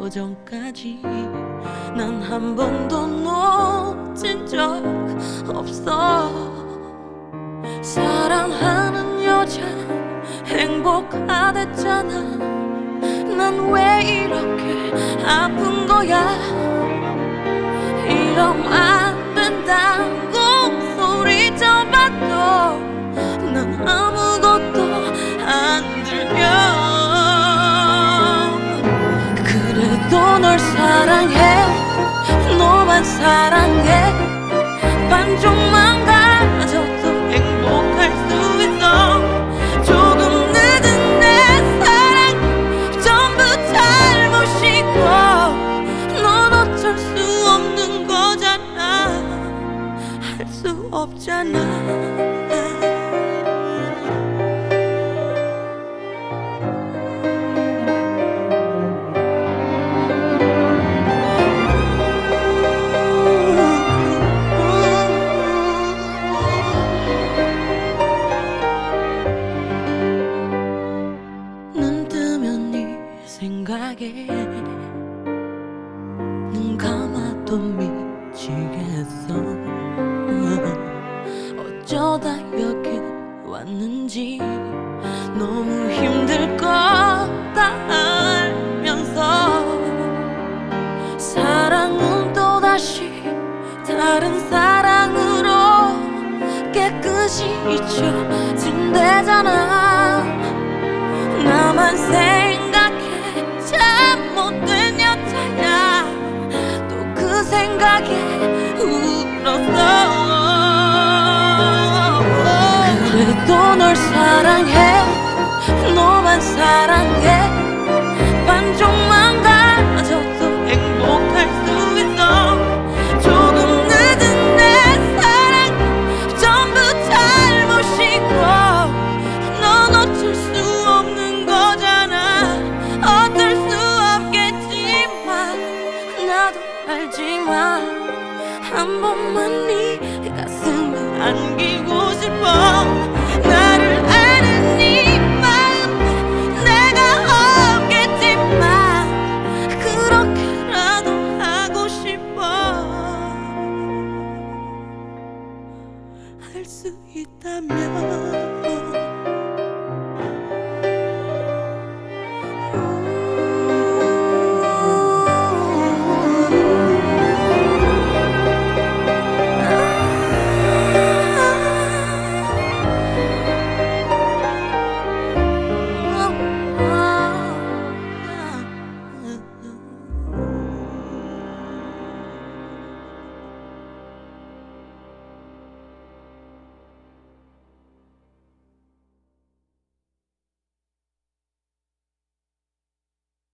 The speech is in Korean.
전까지 난 한 번도 놓친 적 없어. 사랑하는 여자 행복하댔잖아. 난 왜 이렇게 아픈 거야. 이러면 안 된다고 소리쳐봐도 난 아무것도 안 들려. 그래도 널 사랑해. 너만 사랑해. 반쪽만 가져도 행복할 수 있어. 조금 늦은 내 사랑 전부 잘못이고 넌 어쩔 수 없는 거잖아. 할 수 없잖아. 생각에 눈 감아도 미치겠어. 어쩌다 여기 왔는지 너무 힘들 거다 알면서 사랑은 또다시 다른 사랑으로 깨끗이 잊혀진대잖아. 나만 생각해 잘못된 여자야. 또 그 생각에 울었어. 그래도 널 사랑해. 너만 사랑해. 반쪽만 가져도 행복할 수 있어. 조금 늦은 내 사랑 전부 잘못이고 넌 어쩔 수 없는 거잖아. 어쩔 수 없겠지만 나도 알지만 한 번만 네